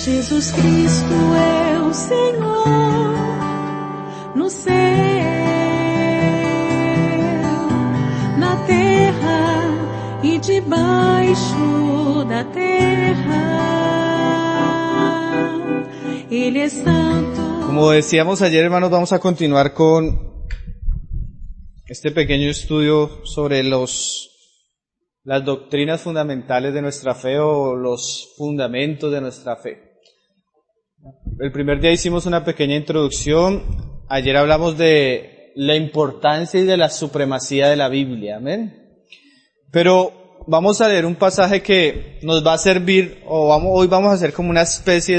Jesus Cristo é o Senhor no céu, na terra e debaixo da terra. Ele é santo. Como decíamos ayer, hermanos, vamos a continuar con este pequeño estudio sobre las doctrinas fundamentales de nuestra fe o los fundamentos de nuestra fe. El primer día hicimos una pequeña introducción. Ayer hablamos de la importancia y de la supremacía de la Biblia. Amén. Pero vamos a leer un pasaje que nos va a servir, hoy vamos a hacer como una especie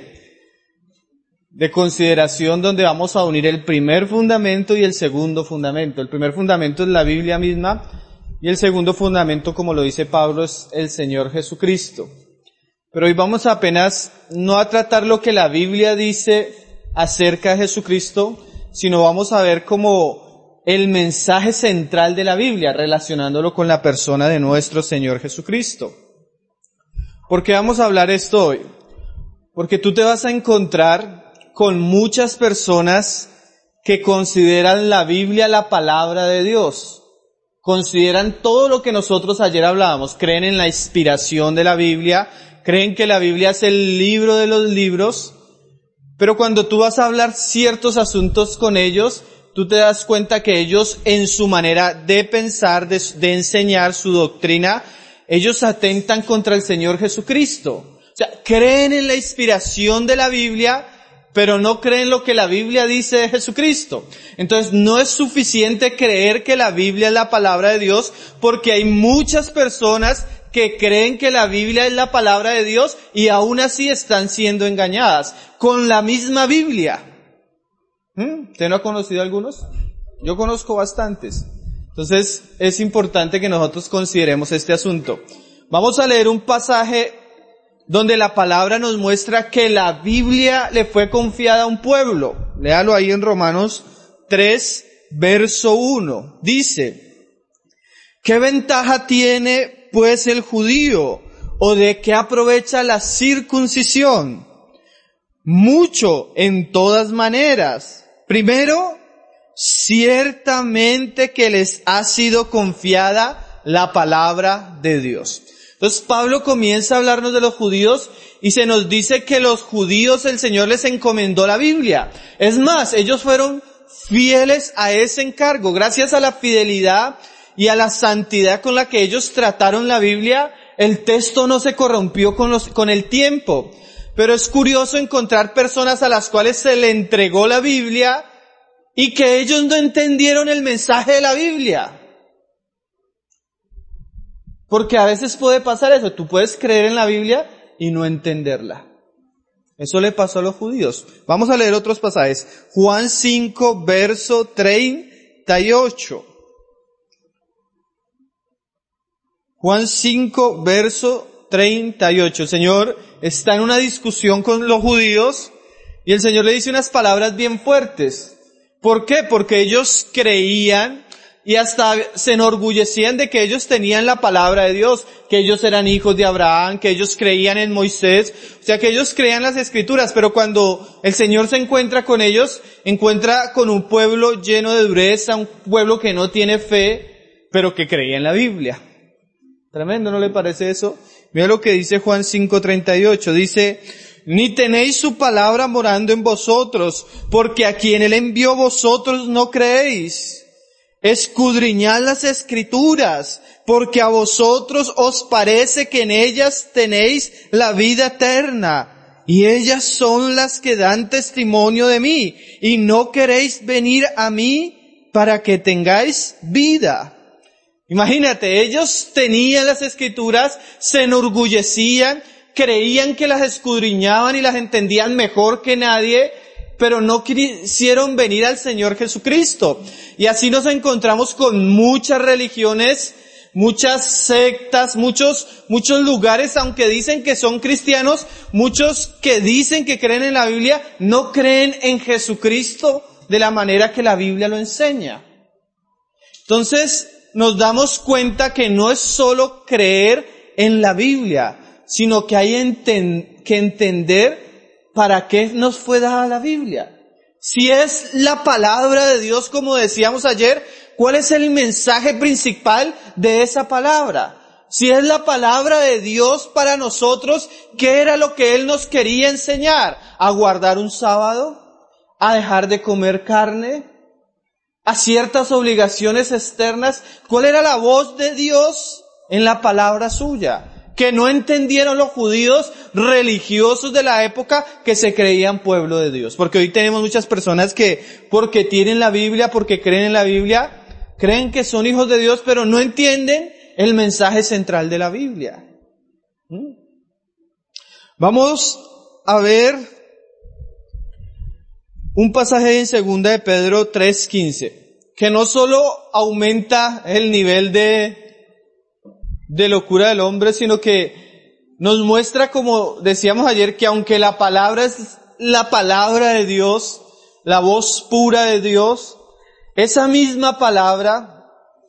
de consideración donde vamos a unir el primer fundamento y el segundo fundamento. El primer fundamento es la Biblia misma y el segundo fundamento, como lo dice Pablo, es el Señor Jesucristo. Pero hoy vamos apenas no a tratar lo que la Biblia dice acerca de Jesucristo, sino vamos a ver como el mensaje central de la Biblia, relacionándolo con la persona de nuestro Señor Jesucristo. ¿Por qué vamos a hablar esto hoy? Porque tú te vas a encontrar con muchas personas que consideran la Biblia la palabra de Dios. Consideran todo lo que nosotros ayer hablábamos. Creen en la inspiración de la Biblia. Creen que la Biblia es el libro de los libros. Pero cuando tú vas a hablar ciertos asuntos con ellos, tú te das cuenta que ellos en su manera de pensar, de enseñar su doctrina, ellos atentan contra el Señor Jesucristo. O sea, creen en la inspiración de la Biblia, pero no creen lo que la Biblia dice de Jesucristo. Entonces no es suficiente creer que la Biblia es la palabra de Dios, porque hay muchas personas que creen que la Biblia es la palabra de Dios y aún así están siendo engañadas con la misma Biblia. ¿Usted no ha conocido algunos? Yo conozco bastantes. Entonces es importante que nosotros consideremos este asunto. Vamos a leer un pasaje donde la palabra nos muestra que la Biblia le fue confiada a un pueblo. Léalo ahí en Romanos 3, verso 1. Dice: ¿qué ventaja tiene pues el judío? ¿O de qué aprovecha la circuncisión? Mucho, en todas maneras. Primero, ciertamente que les ha sido confiada la palabra de Dios. Entonces Pablo comienza a hablarnos de los judíos y se nos dice que los judíos el Señor les encomendó la Biblia. Es más, ellos fueron fieles a ese encargo. Gracias a la fidelidad y a la santidad con la que ellos trataron la Biblia, el texto no se corrompió con el tiempo. Pero es curioso encontrar personas a las cuales se le entregó la Biblia y que ellos no entendieron el mensaje de la Biblia. Porque a veces puede pasar eso, tú puedes creer en la Biblia y no entenderla. Eso le pasó a los judíos. Vamos a leer otros pasajes. Juan 5, verso 38. Juan 5, verso 38. El Señor está en una discusión con los judíos y el Señor le dice unas palabras bien fuertes. ¿Por qué? Porque ellos creían y hasta se enorgullecían de que ellos tenían la palabra de Dios, que ellos eran hijos de Abraham, que ellos creían en Moisés, o sea que ellos creían las Escrituras, pero cuando el Señor se encuentra con ellos, encuentra con un pueblo lleno de dureza, un pueblo que no tiene fe, pero que creía en la Biblia. Tremendo, ¿no le parece eso? Mira lo que dice Juan 5:38, dice: ni tenéis su palabra morando en vosotros, porque a quien Él envió vosotros no creéis. Escudriñad las Escrituras, porque a vosotros os parece que en ellas tenéis la vida eterna, y ellas son las que dan testimonio de mí, y no queréis venir a mí para que tengáis vida. Imagínate, ellos tenían las Escrituras, se enorgullecían, creían que las escudriñaban y las entendían mejor que nadie, pero no quisieron venir al Señor Jesucristo. Y así nos encontramos con muchas religiones, muchas sectas, muchos lugares, aunque dicen que son cristianos, muchos que dicen que creen en la Biblia, no creen en Jesucristo de la manera que la Biblia lo enseña. Entonces, nos damos cuenta que no es solo creer en la Biblia, sino que hay que entender para qué nos fue dada la Biblia. Si es la palabra de Dios, como decíamos ayer, ¿cuál es el mensaje principal de esa palabra? Si es la palabra de Dios para nosotros, ¿qué era lo que Él nos quería enseñar? ¿A guardar un sábado? ¿A dejar de comer carne? ¿A ciertas obligaciones externas? ¿Cuál era la voz de Dios en la palabra suya? Que no entendieron los judíos religiosos de la época que se creían pueblo de Dios. Porque hoy tenemos muchas personas que, porque tienen la Biblia, porque creen en la Biblia, creen que son hijos de Dios, pero no entienden el mensaje central de la Biblia. Vamos a ver un pasaje en 2 de Pedro 3:15, que no solo aumenta el nivel de locura del hombre, sino que nos muestra, como decíamos ayer, que aunque la palabra es la palabra de Dios, la voz pura de Dios, esa misma palabra,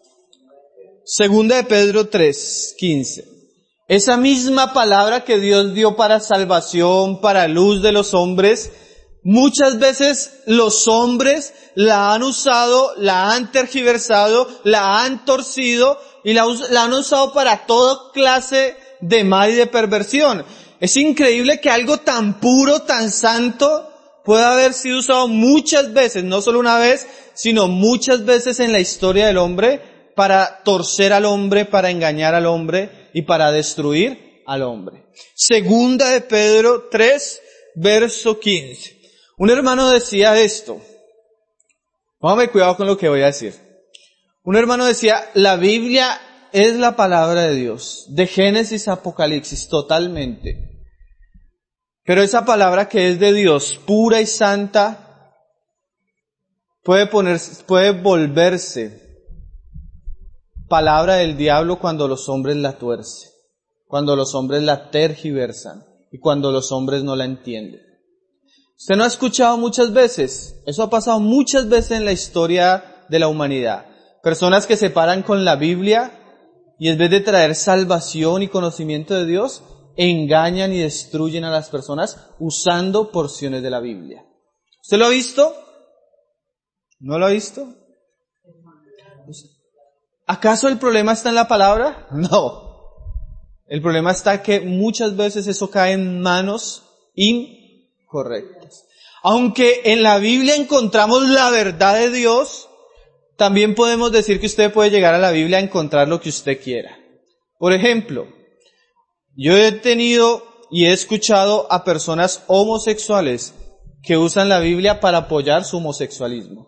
2 de Pedro 3:15, esa misma palabra que Dios dio para salvación, para luz de los hombres, muchas veces los hombres la han usado, la han tergiversado, la han torcido y la han usado para toda clase de mal y de perversión. Es increíble que algo tan puro, tan santo, pueda haber sido usado muchas veces, no solo una vez, sino muchas veces en la historia del hombre, para torcer al hombre, para engañar al hombre y para destruir al hombre. 2 de Pedro 3, verso 15. Un hermano decía esto. Póngame cuidado con lo que voy a decir. Un hermano decía, la Biblia es la palabra de Dios, de Génesis a Apocalipsis, totalmente. Pero esa palabra que es de Dios, pura y santa, puede volverse palabra del diablo cuando los hombres la tuercen, cuando los hombres la tergiversan y cuando los hombres no la entienden. Usted no ha escuchado muchas veces, eso ha pasado muchas veces en la historia de la humanidad. Personas que se paran con la Biblia y en vez de traer salvación y conocimiento de Dios, engañan y destruyen a las personas usando porciones de la Biblia. ¿Usted lo ha visto? ¿No lo ha visto? ¿Acaso el problema está en la palabra? No. El problema está que muchas veces eso cae en manos incorrectas. Aunque en la Biblia encontramos la verdad de Dios, también podemos decir que usted puede llegar a la Biblia a encontrar lo que usted quiera. Por ejemplo, yo he tenido y he escuchado a personas homosexuales que usan la Biblia para apoyar su homosexualismo.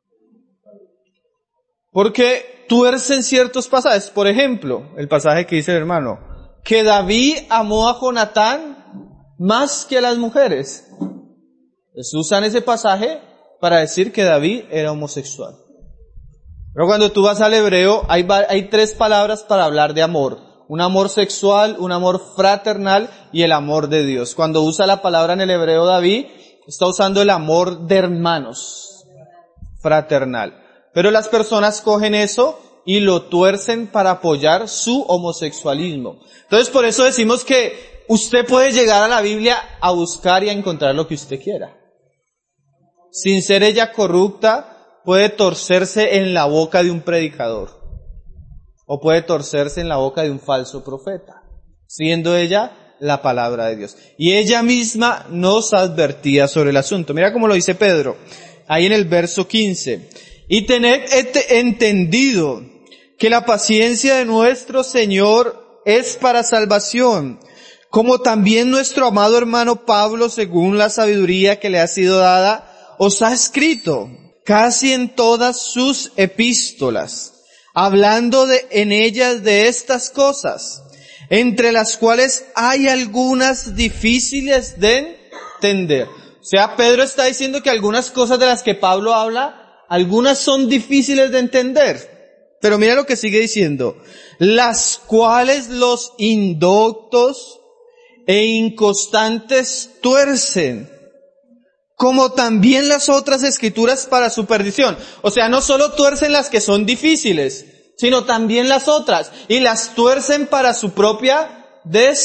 Porque tuercen ciertos pasajes. Por ejemplo, el pasaje que dice el hermano, que David amó a Jonatán más que a las mujeres. Pues usan ese pasaje para decir que David era homosexual. Pero cuando tú vas al hebreo, hay tres palabras para hablar de amor. Un amor sexual, un amor fraternal y el amor de Dios. Cuando usa la palabra en el hebreo David, está usando el amor de hermanos, fraternal. Pero las personas cogen eso y lo tuercen para apoyar su homosexualismo. Entonces por eso decimos que usted puede llegar a la Biblia a buscar y a encontrar lo que usted quiera. Sin ser ella corrupta, puede torcerse en la boca de un predicador. O puede torcerse en la boca de un falso profeta, siendo ella la palabra de Dios. Y ella misma nos advertía sobre el asunto. Mira cómo lo dice Pedro, ahí en el verso 15. Y tened entendido que la paciencia de nuestro Señor es para salvación, como también nuestro amado hermano Pablo, según la sabiduría que le ha sido dada, os ha escrito casi en todas sus epístolas, hablando en ellas de estas cosas, entre las cuales hay algunas difíciles de entender. O sea, Pedro está diciendo que algunas cosas de las que Pablo habla, algunas son difíciles de entender. Pero mira lo que sigue diciendo. Las cuales los indoctos e inconstantes tuercen, como también las otras escrituras para su perdición. O sea, no solo tuercen las que son difíciles, sino también las otras. Y las tuercen para su propia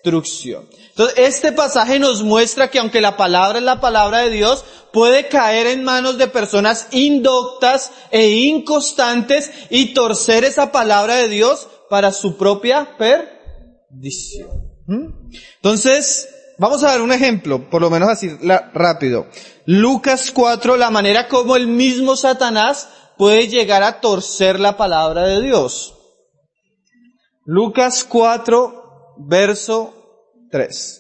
destrucción. Entonces, este pasaje nos muestra que aunque la palabra es la palabra de Dios, puede caer en manos de personas indoctas e inconstantes y torcer esa palabra de Dios para su propia perdición. Entonces, vamos a dar un ejemplo, por lo menos así rápido. Lucas 4, la manera como el mismo Satanás puede llegar a torcer la palabra de Dios. Lucas 4, verso 3.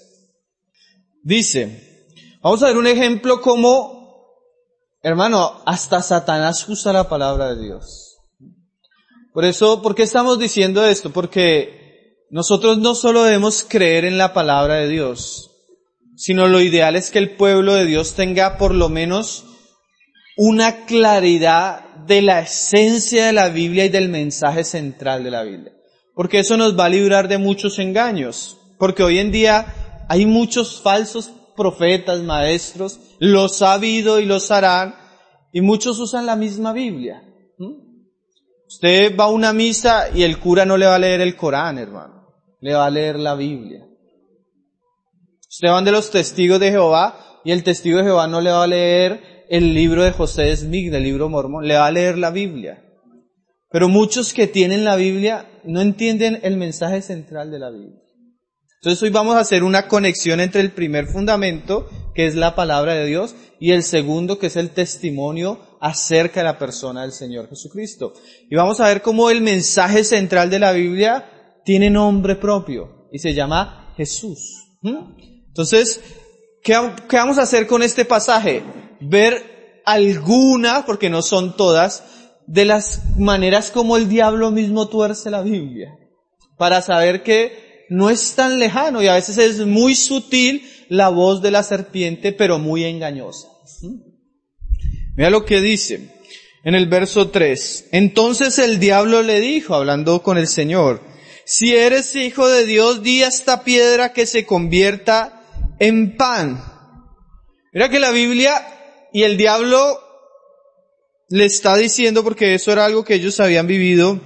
Dice, vamos a ver un ejemplo como, hermano, hasta Satanás usa la palabra de Dios. ¿Por qué estamos diciendo esto? Porque nosotros no solo debemos creer en la palabra de Dios, sino lo ideal es que el pueblo de Dios tenga por lo menos una claridad de la esencia de la Biblia y del mensaje central de la Biblia. Porque eso nos va a librar de muchos engaños. Porque hoy en día hay muchos falsos profetas, maestros, los ha habido y los harán, y muchos usan la misma Biblia. Usted va a una misa y el cura no le va a leer el Corán, hermano. Le va a leer la Biblia. Usted va de los testigos de Jehová y el testigo de Jehová no le va a leer el libro de José Smith, del libro Mormón, le va a leer la Biblia. Pero muchos que tienen la Biblia no entienden el mensaje central de la Biblia. Entonces hoy vamos a hacer una conexión entre el primer fundamento, que es la palabra de Dios, y el segundo, que es el testimonio acerca de la persona del Señor Jesucristo. Y vamos a ver cómo el mensaje central de la Biblia tiene nombre propio y se llama Jesús. Entonces, ¿qué vamos a hacer con este pasaje? Ver algunas, porque no son todas, de las maneras como el diablo mismo tuerce la Biblia, para saber que no es tan lejano y a veces es muy sutil la voz de la serpiente, pero muy engañosa. Mira lo que dice en el verso 3. Entonces el diablo le dijo, hablando con el Señor, si eres hijo de Dios, di a esta piedra que se convierta en pan. Mira que la Biblia y el diablo le está diciendo, porque eso era algo que ellos habían vivido,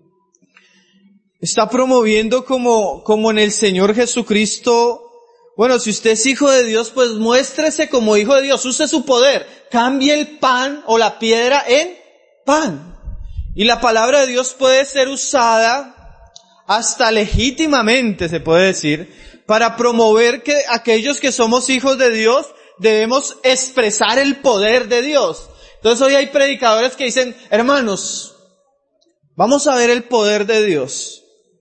está promoviendo como en el Señor Jesucristo. Bueno, si usted es hijo de Dios, pues muéstrese como hijo de Dios, use su poder, cambie el pan o la piedra en pan. Y la palabra de Dios puede ser usada hasta legítimamente, se puede decir, para promover que aquellos que somos hijos de Dios debemos expresar el poder de Dios. Entonces hoy hay predicadores que dicen, hermanos, vamos a ver el poder de Dios.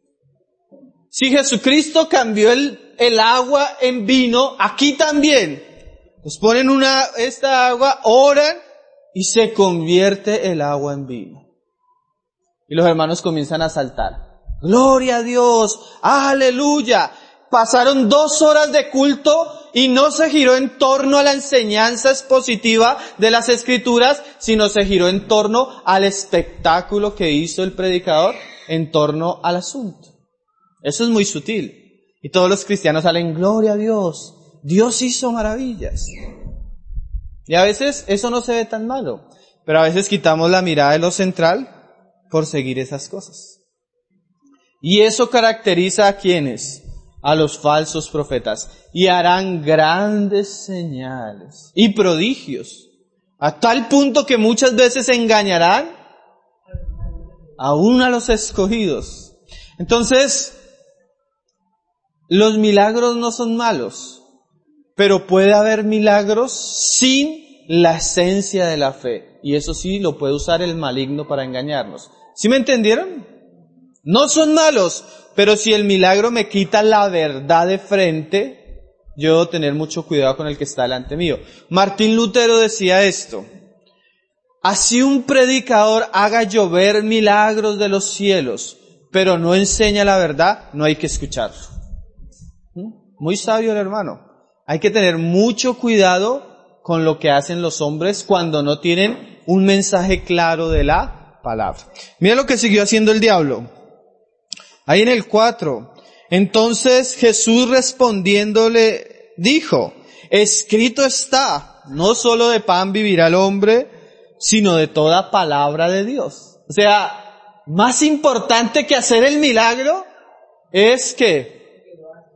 Si Jesucristo cambió el agua en vino, aquí también. Nos ponen esta agua, oran y se convierte el agua en vino. Y los hermanos comienzan a saltar. Gloria a Dios, aleluya. Pasaron 2 horas de culto y no se giró en torno a la enseñanza expositiva de las Escrituras, sino se giró en torno al espectáculo que hizo el predicador en torno al asunto. Eso es muy sutil. Y todos los cristianos salen, gloria a Dios, Dios hizo maravillas. Y a veces eso no se ve tan malo, pero a veces quitamos la mirada de lo central por seguir esas cosas. Y eso caracteriza a quienes, a los falsos profetas, y harán grandes señales y prodigios, a tal punto que muchas veces engañarán aún a los escogidos. Entonces, los milagros no son malos, pero puede haber milagros sin la esencia de la fe, y eso sí lo puede usar el maligno para engañarnos. ¿Sí me entendieron? No son malos, pero si el milagro me quita la verdad de frente, yo debo tener mucho cuidado con el que está delante mío. Martín Lutero decía esto: así un predicador haga llover milagros de los cielos, pero no enseña la verdad, no hay que escucharlo. Muy sabio el hermano. Hay que tener mucho cuidado con lo que hacen los hombres cuando no tienen un mensaje claro de la palabra. Mira lo que siguió haciendo el diablo. Ahí en el 4. Entonces Jesús respondiéndole dijo, escrito está, no solo de pan vivirá el hombre, sino de toda palabra de Dios. O sea, más importante que hacer el milagro es que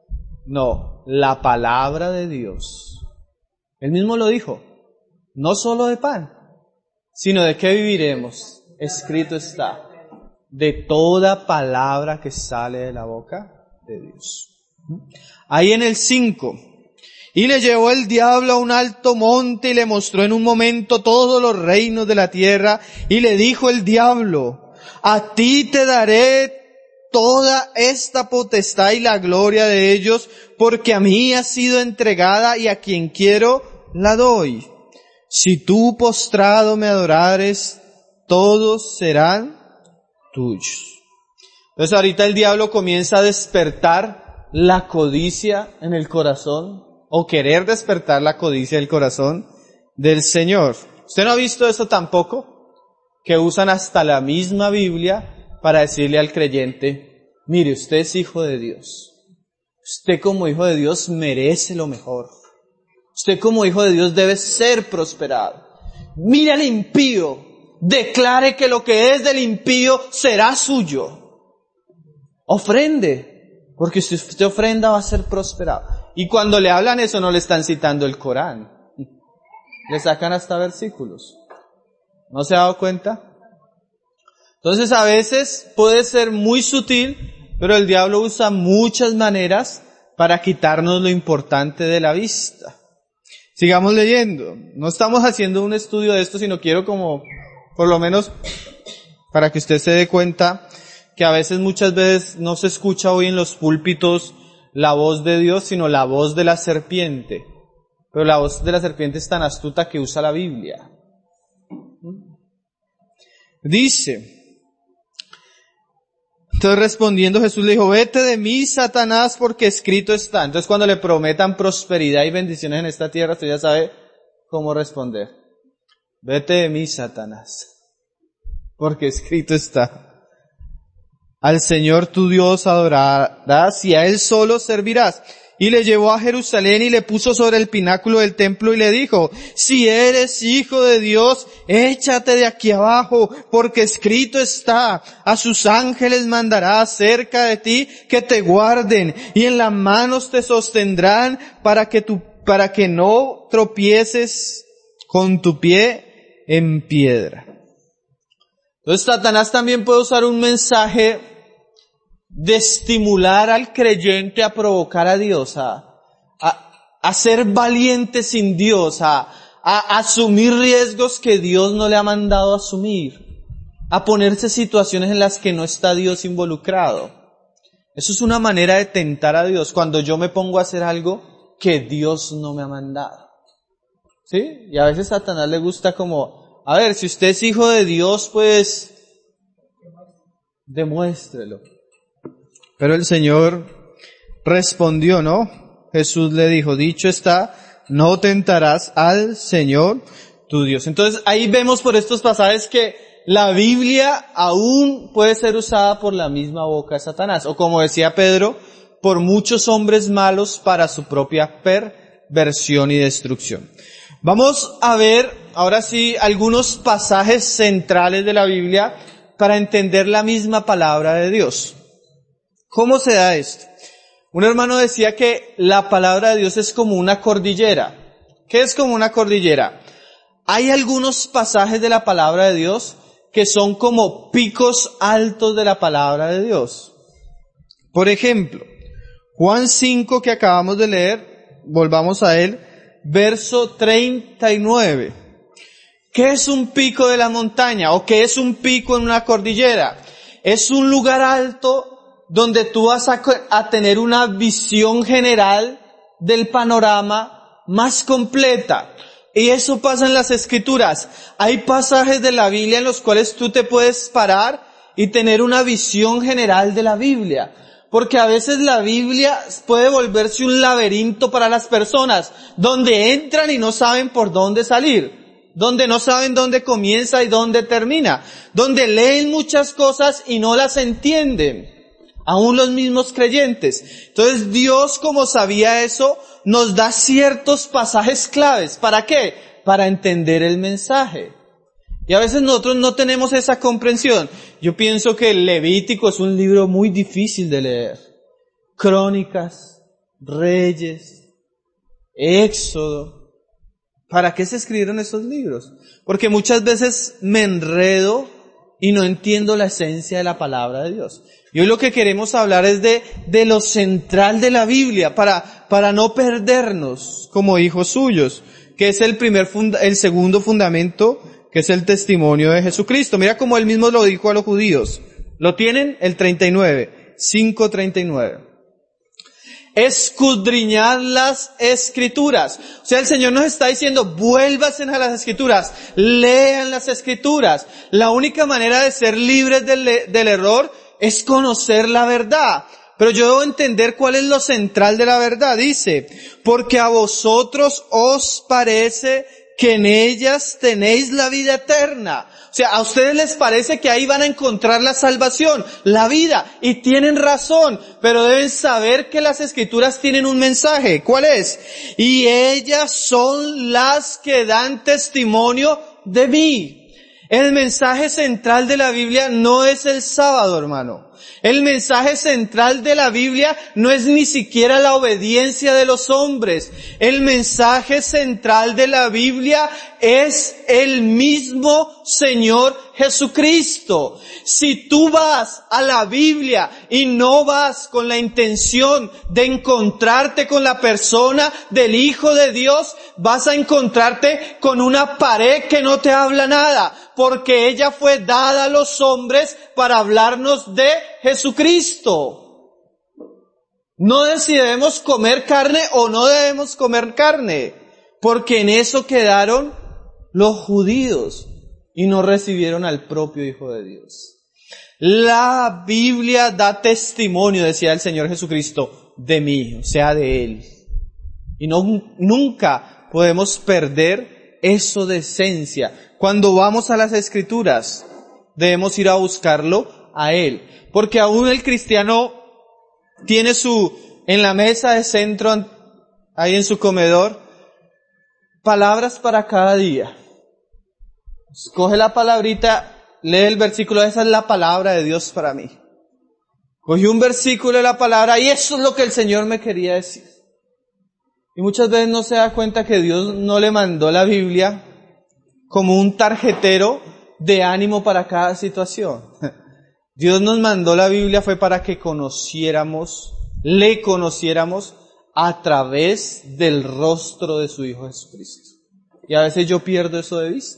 No, la palabra de Dios. Él mismo lo dijo, no solo de pan, sino de qué viviremos. Escrito está, de toda palabra que sale de la boca de Dios. Ahí en el 5, y le llevó el diablo a un alto monte y le mostró en un momento todos los reinos de la tierra, y le dijo el diablo, a ti te daré toda esta potestad y la gloria de ellos, porque a mí ha sido entregada y a quien quiero la doy. Si tú postrado me adorares, todos serán tuyos. Entonces ahorita el diablo comienza a despertar la codicia en el corazón, o querer despertar la codicia del corazón del Señor. ¿Usted no ha visto eso tampoco? Que usan hasta la misma Biblia para decirle al creyente, mire, usted es hijo de Dios. Usted como hijo de Dios merece lo mejor. Usted como hijo de Dios debe ser prosperado. Mire al impío, declare que lo que es del impío será suyo. Ofrende, porque si usted ofrenda va a ser prosperado. Y cuando le hablan eso no le están citando el Corán. Le sacan hasta versículos. ¿No se ha dado cuenta? Entonces a veces puede ser muy sutil, pero el diablo usa muchas maneras para quitarnos lo importante de la vista. Sigamos leyendo. No estamos haciendo un estudio de esto, sino quiero como, por lo menos, para que usted se dé cuenta que a veces, muchas veces, no se escucha hoy en los púlpitos la voz de Dios, sino la voz de la serpiente. Pero la voz de la serpiente es tan astuta que usa la Biblia. Dice, entonces respondiendo Jesús le dijo, vete de mí, Satanás, porque escrito está. Entonces cuando le prometan prosperidad y bendiciones en esta tierra, usted ya sabe cómo responder. Vete de mí, Satanás, porque escrito está. Al Señor tu Dios adorarás y a Él solo servirás. Y le llevó a Jerusalén y le puso sobre el pináculo del templo y le dijo, si eres hijo de Dios, échate de aquí abajo, porque escrito está, a sus ángeles mandará cerca de ti que te guarden, y en las manos te sostendrán para que no tropieces con tu pie en piedra. Entonces Satanás también puede usar un mensaje de estimular al creyente a provocar a Dios, a ser valiente sin Dios, a asumir riesgos que Dios no le ha mandado asumir, a ponerse situaciones en las que no está Dios involucrado. Eso es una manera de tentar a Dios, cuando yo me pongo a hacer algo que Dios no me ha mandado. ¿Sí? Y a veces a Satanás le gusta como, a ver, si usted es hijo de Dios, pues demuéstrelo. Pero el Señor respondió, ¿no? Jesús le dijo, dicho está, no tentarás al Señor tu Dios. Entonces ahí vemos por estos pasajes que la Biblia aún puede ser usada por la misma boca de Satanás. O como decía Pedro, por muchos hombres malos para su propia perversión y destrucción. Vamos a ver ahora sí algunos pasajes centrales de la Biblia para entender la misma palabra de Dios. ¿Cómo se da esto? Un hermano decía que la palabra de Dios es como una cordillera. ¿Qué es como una cordillera? Hay algunos pasajes de la palabra de Dios que son como picos altos de la palabra de Dios. Por ejemplo, Juan 5 que acabamos de leer, volvamos a él, verso 39. ¿Qué es un pico de la montaña? ¿O qué es un pico en una cordillera? Es un lugar alto donde tú vas a tener una visión general del panorama más completa. Y eso pasa en las Escrituras. Hay pasajes de la Biblia en los cuales tú te puedes parar y tener una visión general de la Biblia. Porque a veces la Biblia puede volverse un laberinto para las personas, donde entran y no saben por dónde salir, donde no saben dónde comienza y dónde termina, donde leen muchas cosas y no las entienden. Aún los mismos creyentes. Entonces Dios, como sabía eso, nos da ciertos pasajes claves. ¿Para qué? Para entender el mensaje. Y a veces nosotros no tenemos esa comprensión. Yo pienso que el Levítico es un libro muy difícil de leer. Crónicas, Reyes, Éxodo. ¿Para qué se escribieron esos libros? Porque muchas veces me enredo y no entiendo la esencia de la palabra de Dios. Y hoy lo que queremos hablar es de lo central de la Biblia, para no perdernos como hijos suyos, que es el segundo fundamento, que es el testimonio de Jesucristo. Mira cómo él mismo lo dijo a los judíos. ¿Lo tienen? El 5:39. Escudriñad las Escrituras. O sea, el Señor nos está diciendo, vuélvanse a las Escrituras, lean las Escrituras. La única manera de ser libres del error es conocer la verdad. Pero yo debo entender cuál es lo central de la verdad. Dice, porque a vosotros os parece que en ellas tenéis la vida eterna. O sea, a ustedes les parece que ahí van a encontrar la salvación, la vida, y tienen razón, pero deben saber que las Escrituras tienen un mensaje. ¿Cuál es? Y ellas son las que dan testimonio de mí. El mensaje central de la Biblia no es el sábado, hermano. El mensaje central de la Biblia no es ni siquiera la obediencia de los hombres. El mensaje central de la Biblia es el mismo Señor Jesucristo. Si tú vas a la Biblia y no vas con la intención de encontrarte con la persona del Hijo de Dios, vas a encontrarte con una pared que no te habla nada, porque ella fue dada a los hombres para hablarnos de Jesucristo. No de si debemos comer carne o no debemos comer carne, porque en eso quedaron los judíos y no recibieron al propio Hijo de Dios. La Biblia da testimonio, decía el Señor Jesucristo, de mí, o sea, de Él. Y nunca podemos perder eso de esencia. Cuando vamos a las Escrituras, debemos ir a buscarlo a Él. Porque aún el cristiano tiene en la mesa de centro, ahí en su comedor, palabras para cada día. Coge la palabrita, lee el versículo, esa es la palabra de Dios para mí. Cogí un versículo de la palabra y eso es lo que el Señor me quería decir. Y muchas veces no se da cuenta que Dios no le mandó la Biblia como un tarjetero de ánimo para cada situación. Dios nos mandó la Biblia fue para que le conociéramos a través del rostro de su Hijo Jesucristo. Y a veces yo pierdo eso de vista.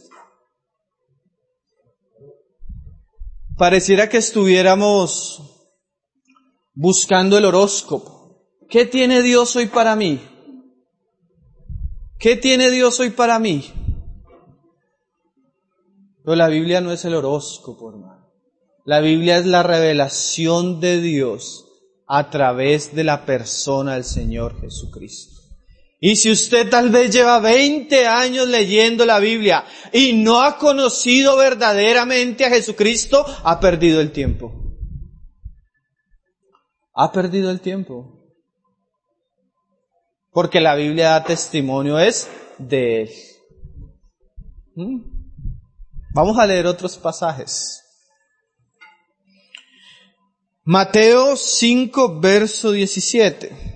Pareciera que estuviéramos buscando el horóscopo. ¿Qué tiene Dios hoy para mí? ¿Qué tiene Dios hoy para mí? Pero la Biblia no es el horóscopo, hermano. La Biblia es la revelación de Dios a través de la persona del Señor Jesucristo. Y si usted tal vez lleva 20 años leyendo la Biblia y no ha conocido verdaderamente a Jesucristo, ha perdido el tiempo. Ha perdido el tiempo. Porque la Biblia da testimonio es de Él. Vamos a leer otros pasajes. Mateo 5, verso 17.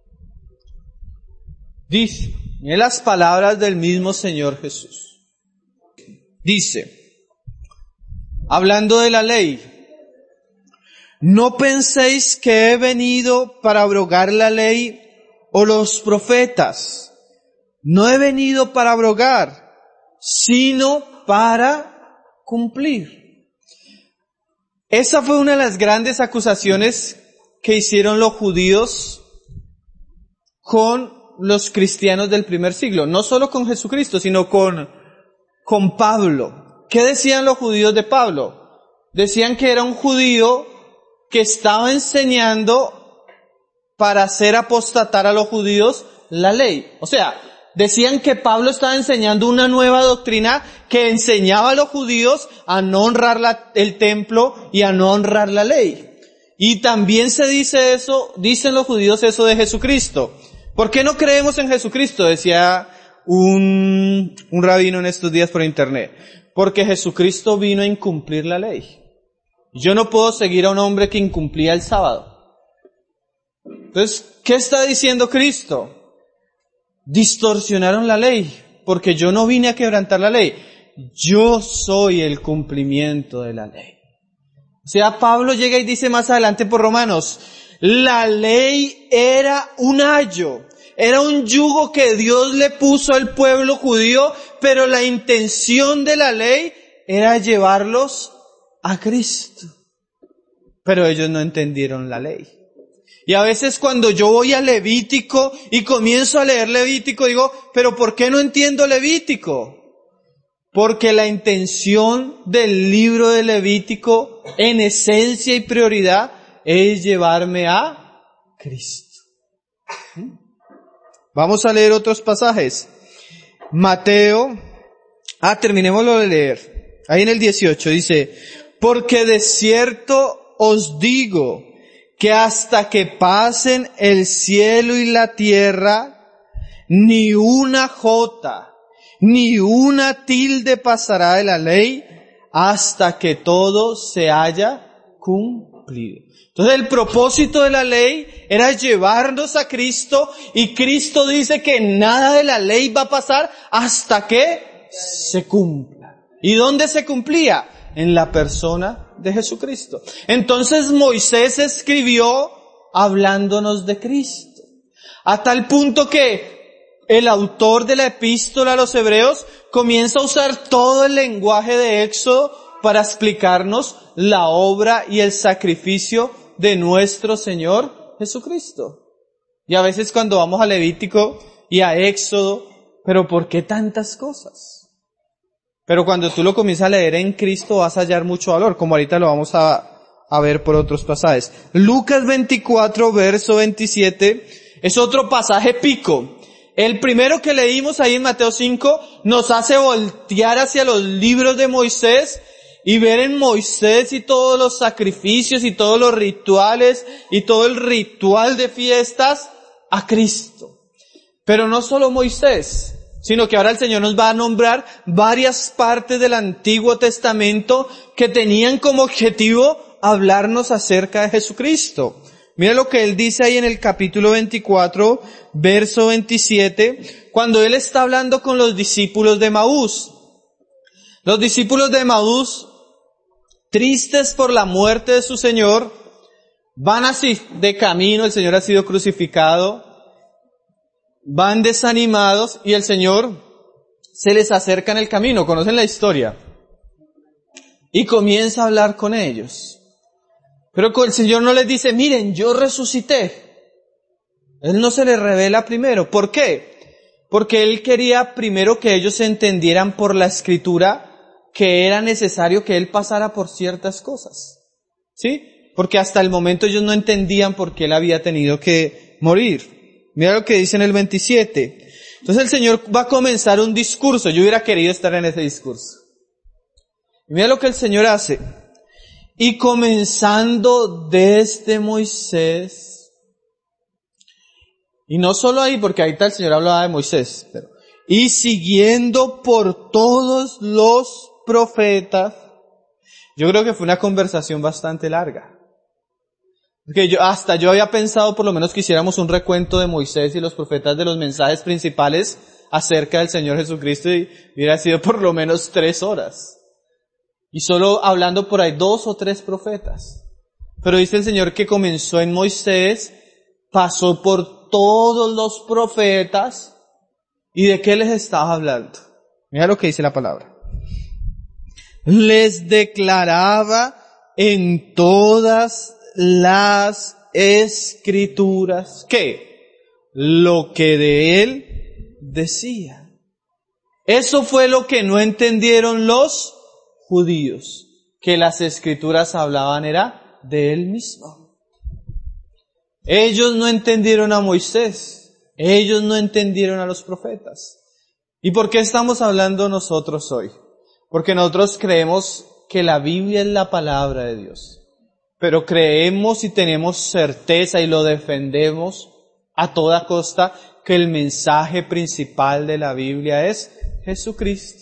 Dice, en las palabras del mismo Señor Jesús. Dice, hablando de la ley, no penséis que he venido para abrogar la ley o los profetas. No he venido para abrogar, sino para cumplir. Esa fue una de las grandes acusaciones que hicieron los judíos con los cristianos del primer siglo. No solo con Jesucristo, sino con Pablo. ¿Qué decían los judíos de Pablo? Decían que era un judío que estaba enseñando para hacer apostatar a los judíos la ley. O sea, decían que Pablo estaba enseñando una nueva doctrina que enseñaba a los judíos a no honrar el templo y a no honrar la ley. Y también se dice eso, dicen los judíos eso de Jesucristo. ¿Por qué no creemos en Jesucristo? Decía un rabino en estos días por internet. Porque Jesucristo vino a incumplir la ley. Yo no puedo seguir a un hombre que incumplía el sábado. Entonces, ¿qué está diciendo Cristo? Distorsionaron la ley, porque yo no vine a quebrantar la ley. Yo soy el cumplimiento de la ley. O sea, Pablo llega y dice más adelante por Romanos, la ley era un ayo, era un yugo que Dios le puso al pueblo judío, pero la intención de la ley era llevarlos a Cristo. Pero ellos no entendieron la ley. Y a veces cuando yo voy a Levítico y comienzo a leer Levítico, digo, pero ¿por qué no entiendo Levítico? Porque la intención del libro de Levítico, en esencia y prioridad, es llevarme a Cristo. Vamos a leer otros pasajes. Mateo, terminémoslo de leer. Ahí en el 18 dice, porque de cierto os digo que hasta que pasen el cielo y la tierra, ni una jota, ni una tilde pasará de la ley hasta que todo se haya cumplido. Entonces el propósito de la ley era llevarnos a Cristo y Cristo dice que nada de la ley va a pasar hasta que se cumpla. ¿Y dónde se cumplía? En la persona de Jesucristo. Entonces Moisés escribió hablándonos de Cristo. A tal punto que el autor de la epístola a los Hebreos comienza a usar todo el lenguaje de Éxodo para explicarnos la obra y el sacrificio de nuestro Señor Jesucristo. Y a veces cuando vamos a Levítico y a Éxodo, ¿pero por qué tantas cosas? Pero cuando tú lo comienzas a leer en Cristo vas a hallar mucho valor, como ahorita lo vamos a ver por otros pasajes. Lucas 24, verso 27, es otro pasaje pico. El primero que leímos ahí en Mateo 5 nos hace voltear hacia los libros de Moisés y ver en Moisés y todos los sacrificios y todos los rituales y todo el ritual de fiestas a Cristo. Pero no solo Moisés, sino que ahora el Señor nos va a nombrar varias partes del Antiguo Testamento que tenían como objetivo hablarnos acerca de Jesucristo. Mira lo que Él dice ahí en el capítulo 24, verso 27, cuando Él está hablando con los discípulos de Emaús. Los discípulos de Emaús, tristes por la muerte de su Señor, van así de camino, el Señor ha sido crucificado, van desanimados y el Señor se les acerca en el camino, conocen la historia, y comienza a hablar con ellos. Pero el Señor no les dice, miren, yo resucité. Él no se les revela primero. ¿Por qué? Porque Él quería primero que ellos entendieran por la Escritura que era necesario que Él pasara por ciertas cosas. ¿Sí? Porque hasta el momento ellos no entendían por qué Él había tenido que morir. Mira lo que dice en el 27. Entonces el Señor va a comenzar un discurso. Yo hubiera querido estar en ese discurso. Y mira lo que el Señor hace. Y comenzando desde Moisés, y no solo ahí, porque ahorita el Señor hablaba de Moisés, y siguiendo por todos los profetas, yo creo que fue una conversación bastante larga. Porque yo había pensado por lo menos que hiciéramos un recuento de Moisés y los profetas de los mensajes principales acerca del Señor Jesucristo y hubiera sido por lo menos 3 horas. Y solo hablando por ahí 2 o 3 profetas. Pero dice el Señor que comenzó en Moisés, pasó por todos los profetas. ¿Y de qué les estaba hablando? Mira lo que dice la palabra. Les declaraba en todas las Escrituras, ¿qué? Lo que de Él decía. Eso fue lo que no entendieron los judíos, que las Escrituras hablaban era de Él mismo. Ellos no entendieron a Moisés, ellos no entendieron a los profetas. ¿Y por qué estamos hablando nosotros hoy? Porque nosotros creemos que la Biblia es la palabra de Dios, pero creemos y tenemos certeza y lo defendemos a toda costa que el mensaje principal de la Biblia es Jesucristo.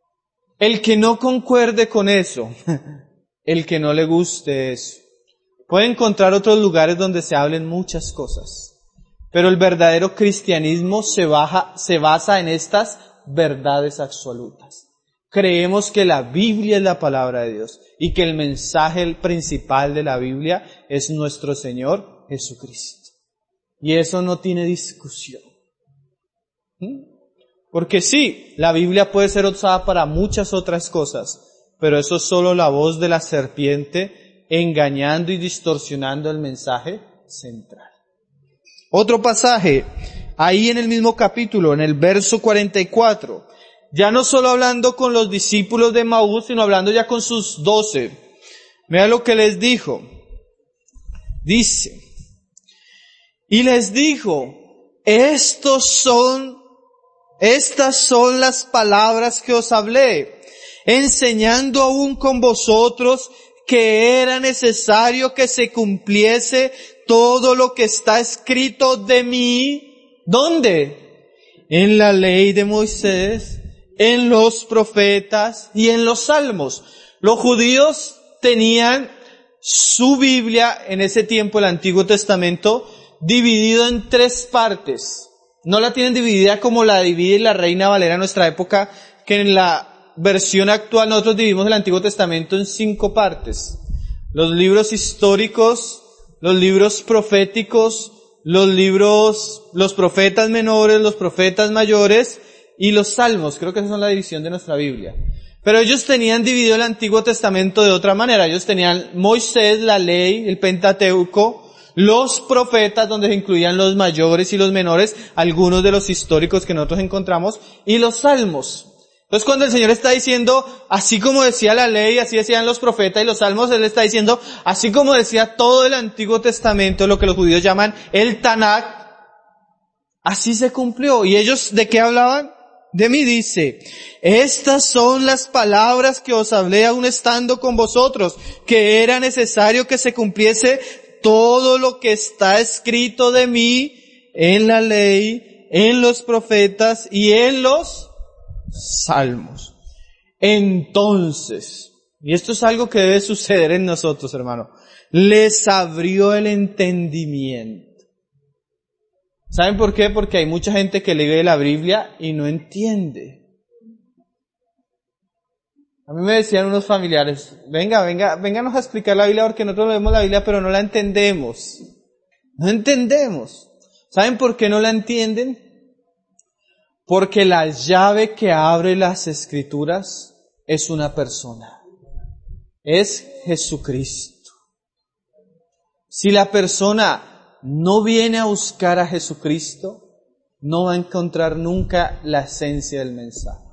El que no concuerde con eso, el que no le guste eso, Puede encontrar otros lugares donde se hablen muchas cosas, pero el verdadero cristianismo se basa en estas verdades absolutas. Creemos que la Biblia es la palabra de Dios y que el mensaje principal de la Biblia es nuestro Señor Jesucristo. Y eso no tiene discusión. Porque sí, la Biblia puede ser usada para muchas otras cosas, pero eso es solo la voz de la serpiente engañando y distorsionando el mensaje central. Otro pasaje, ahí en el mismo capítulo, en el verso 44, ya no solo hablando con los discípulos de Maús, sino hablando ya con sus 12. Mira lo que les dijo. Dice, y les dijo, estas son las palabras que os hablé, enseñando aún con vosotros que era necesario que se cumpliese todo lo que está escrito de mí. ¿Dónde? En la ley de Moisés, en los profetas y en los salmos. Los judíos tenían su Biblia en ese tiempo, el Antiguo Testamento, dividido en 3 partes. No la tienen dividida como la divide la Reina Valera en nuestra época, que en la versión actual nosotros dividimos el Antiguo Testamento en 5 partes. Los libros históricos, los libros proféticos, los profetas menores, los profetas mayores y los salmos. Creo que esa es la división de nuestra Biblia. Pero ellos tenían dividido el Antiguo Testamento de otra manera. Ellos tenían Moisés, la ley, el Pentateuco, los profetas, donde se incluían los mayores y los menores, algunos de los históricos que nosotros encontramos, y los salmos. Entonces cuando el Señor está diciendo, así como decía la ley, así decían los profetas y los salmos, Él está diciendo, así como decía todo el Antiguo Testamento, lo que los judíos llaman el Tanakh, así se cumplió. ¿Y ellos de qué hablaban? De mí, dice, estas son las palabras que os hablé aún estando con vosotros, que era necesario que se cumpliese todo lo que está escrito de mí en la ley, en los profetas y en los salmos. Entonces, y esto es algo que debe suceder en nosotros, hermano, les abrió el entendimiento. ¿Saben por qué? Porque hay mucha gente que lee la Biblia y no entiende. A mí me decían unos familiares, vénganos a explicar la Biblia porque nosotros leemos la Biblia pero no la entendemos. No entendemos. ¿Saben por qué no la entienden? Porque la llave que abre las Escrituras es una persona. Es Jesucristo. Si la persona no viene a buscar a Jesucristo, no va a encontrar nunca la esencia del mensaje.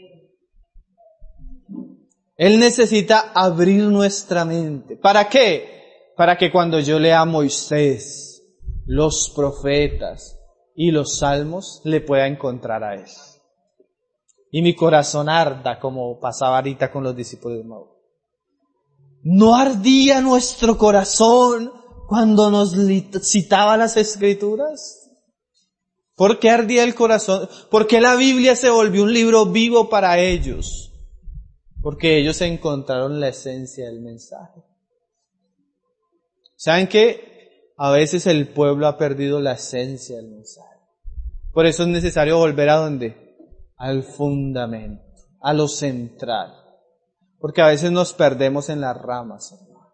Él necesita abrir nuestra mente. ¿Para qué? Para que cuando yo lea a Moisés, los profetas y los salmos, le pueda encontrar a Él. Y mi corazón arda como pasaba ahorita con los discípulos de Maús. ¿No ardía nuestro corazón cuando nos citaba las Escrituras? ¿Por qué ardía el corazón? ¿Por qué la Biblia se volvió un libro vivo para ellos? Porque ellos encontraron la esencia del mensaje. ¿Saben qué? A veces el pueblo ha perdido la esencia del mensaje. Por eso es necesario volver ¿a dónde? Al fundamento, a lo central. Porque a veces nos perdemos en las ramas, hermano.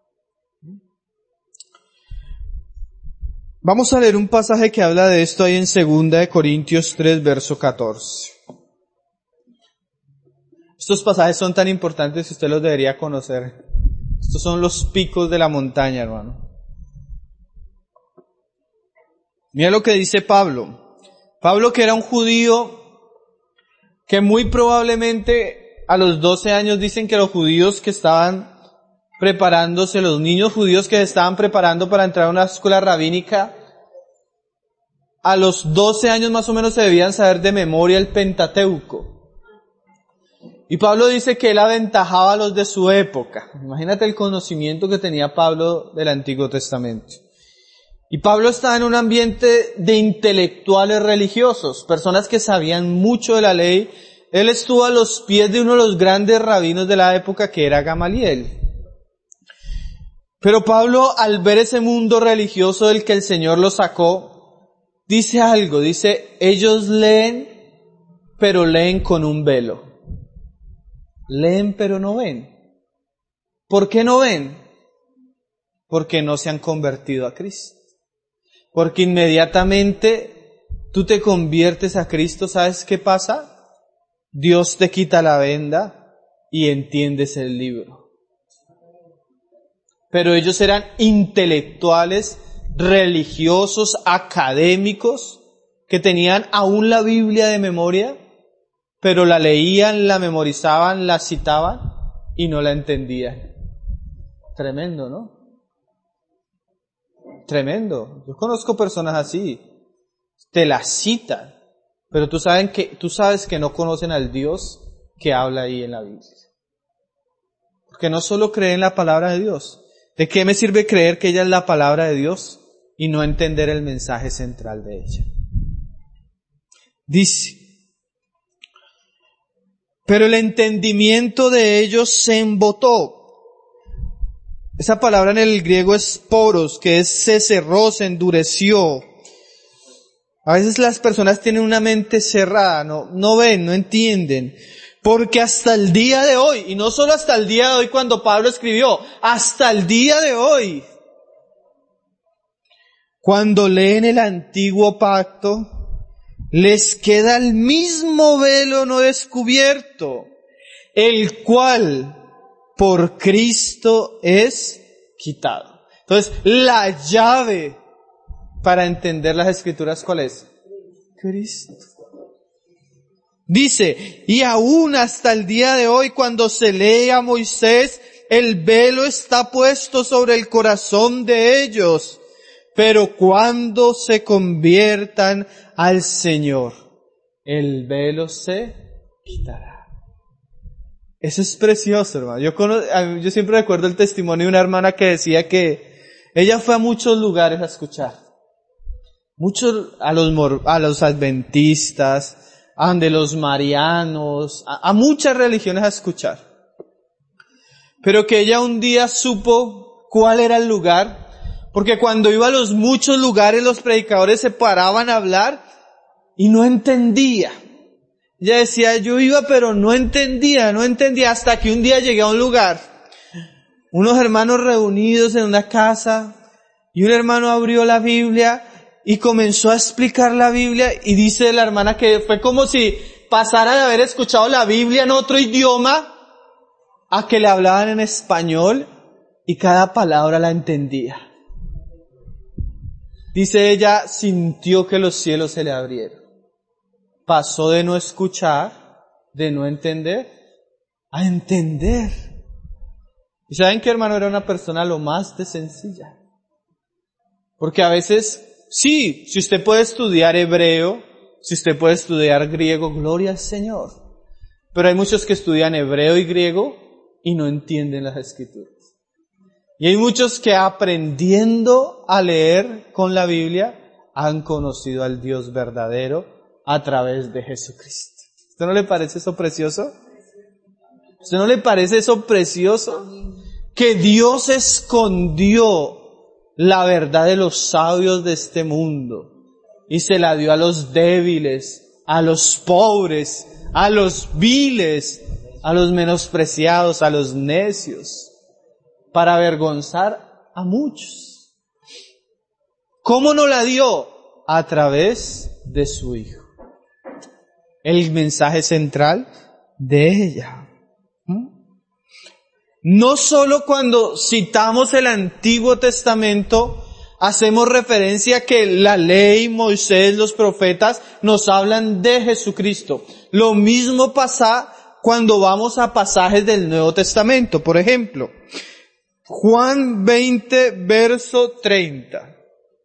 Vamos a leer un pasaje que habla de esto ahí en 2 Corintios 3, verso 14. Estos pasajes son tan importantes que usted los debería conocer. Estos son los picos de la montaña, hermano. Mira lo que dice Pablo. Pablo, que era un judío que muy probablemente a los 12 años dicen que los judíos que estaban preparándose, los niños judíos que se estaban preparando para entrar a una escuela rabínica, a los 12 años más o menos se debían saber de memoria el Pentateuco. Y Pablo dice que él aventajaba a los de su época. Imagínate el conocimiento que tenía Pablo del Antiguo Testamento. Y Pablo estaba en un ambiente de intelectuales religiosos, personas que sabían mucho de la ley. Él estuvo a los pies de uno de los grandes rabinos de la época, que era Gamaliel. Pero Pablo, al ver ese mundo religioso del que el Señor lo sacó, dice algo, dice, ellos leen, pero leen con un velo. Leen, pero no ven. ¿Por qué no ven? Porque no se han convertido a Cristo. Porque inmediatamente tú te conviertes a Cristo, ¿sabes qué pasa? Dios te quita la venda y entiendes el libro. Pero ellos eran intelectuales, religiosos, académicos, que tenían aún la Biblia de memoria, pero la leían, la memorizaban, la citaban y no la entendían. Tremendo, ¿no? Tremendo. Yo conozco personas así. Te la citan, pero tú sabes que no conocen al Dios que habla ahí en la Biblia. Porque no solo creen la palabra de Dios. ¿De qué me sirve creer que ella es la palabra de Dios y no entender el mensaje central de ella? Dice, pero el entendimiento de ellos se embotó. Esa palabra en el griego es poros, que se cerró, se endureció. A veces las personas tienen una mente cerrada, no ven, no entienden. Porque hasta el día de hoy, y no solo hasta el día de hoy cuando Pablo escribió, hasta el día de hoy, cuando leen el antiguo pacto, les queda el mismo velo no descubierto, el cual por Cristo es quitado. Entonces, la llave para entender las Escrituras, ¿cuál es? Cristo. Dice, y aún hasta el día de hoy, cuando se lee a Moisés, el velo está puesto sobre el corazón de ellos. Pero cuando se conviertan al Señor, el velo se quitará. Eso es precioso, hermano. Yo siempre recuerdo el testimonio de una hermana que decía que ella fue a muchos lugares a escuchar. A los adventistas, de los marianos, a muchas religiones a escuchar. Pero que ella un día supo cuál era el lugar, porque cuando iba a los muchos lugares los predicadores se paraban a hablar y no entendía. Ella decía, yo iba pero no entendía, hasta que un día llegué a un lugar, unos hermanos reunidos en una casa, y un hermano abrió la Biblia y comenzó a explicar la Biblia, y dice la hermana que fue como si pasara de haber escuchado la Biblia en otro idioma a que le hablaban en español y cada palabra la entendía. Dice ella, sintió que los cielos se le abrieron. Pasó de no escuchar, de no entender, a entender. ¿Y saben qué, hermano? Era una persona lo más de sencilla. Porque a veces, sí, si usted puede estudiar hebreo, si usted puede estudiar griego, gloria al Señor. Pero hay muchos que estudian hebreo y griego y no entienden las Escrituras. Y hay muchos que aprendiendo a leer con la Biblia han conocido al Dios verdadero a través de Jesucristo. ¿Usted no le parece eso precioso? ¿Usted no le parece eso precioso? Que Dios escondió la verdad de los sabios de este mundo y se la dio a los débiles, a los pobres, a los viles, a los menospreciados, a los necios, para avergonzar a muchos. ¿Cómo nos la dio? A través de su Hijo. El mensaje central de ella. No solo cuando citamos el Antiguo Testamento hacemos referencia que la ley, Moisés, los profetas nos hablan de Jesucristo. Lo mismo pasa cuando vamos a pasajes del Nuevo Testamento. Por ejemplo, Juan 20, verso 30.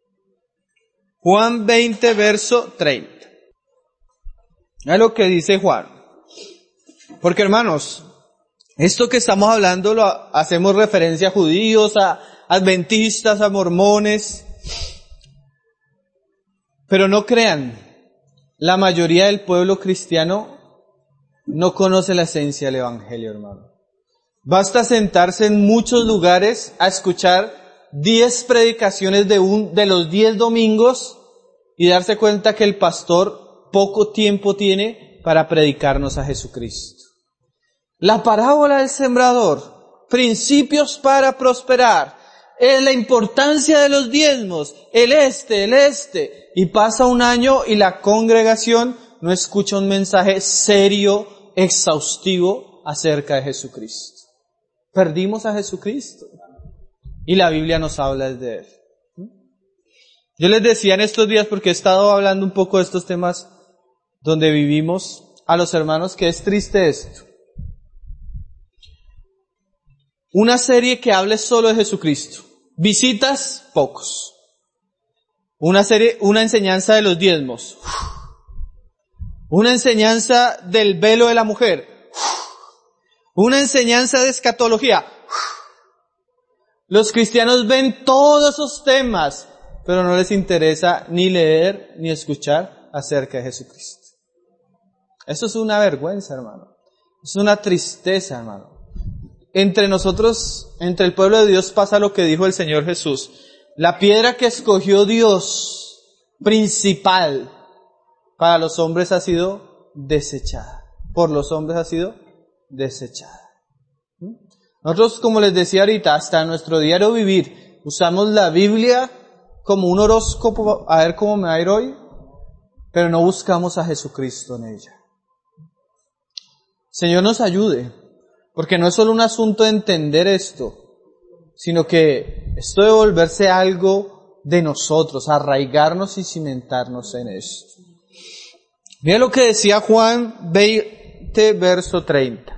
Juan 20, verso 30. Es lo que dice Juan. Porque, hermanos, esto que estamos hablando lo hacemos referencia a judíos, a adventistas, a mormones. Pero no crean, la mayoría del pueblo cristiano no conoce la esencia del Evangelio, hermano. Basta sentarse en muchos lugares a escuchar 10 predicaciones de los 10 domingos y darse cuenta que el pastor poco tiempo tiene para predicarnos a Jesucristo. La parábola del sembrador, principios para prosperar, la importancia de los diezmos, el este, y pasa un año y la congregación no escucha un mensaje serio, exhaustivo acerca de Jesucristo. Perdimos a Jesucristo y la Biblia nos habla de Él. Yo les decía en estos días, porque he estado hablando un poco de estos temas donde vivimos, a los hermanos, que es triste esto. Una serie que hable solo de Jesucristo. Visitas, pocos. Una enseñanza de los diezmos. Una enseñanza del velo de la mujer. Una enseñanza de escatología. Los cristianos ven todos esos temas, pero no les interesa ni leer ni escuchar acerca de Jesucristo. Eso es una vergüenza, hermano. Es una tristeza, hermano. Entre nosotros, entre el pueblo de Dios pasa lo que dijo el Señor Jesús. La piedra que escogió Dios, principal, para los hombres ha sido desechada. Por los hombres ha sido desechada. Nosotros, como les decía ahorita, hasta en nuestro diario vivir, usamos la Biblia como un horóscopo, a ver cómo me va a ir hoy, pero no buscamos a Jesucristo en ella. Señor nos ayude, porque no es solo un asunto de entender esto, sino que esto debe volverse algo de nosotros, arraigarnos y cimentarnos en esto. Mira lo que decía Juan 20, verso 30.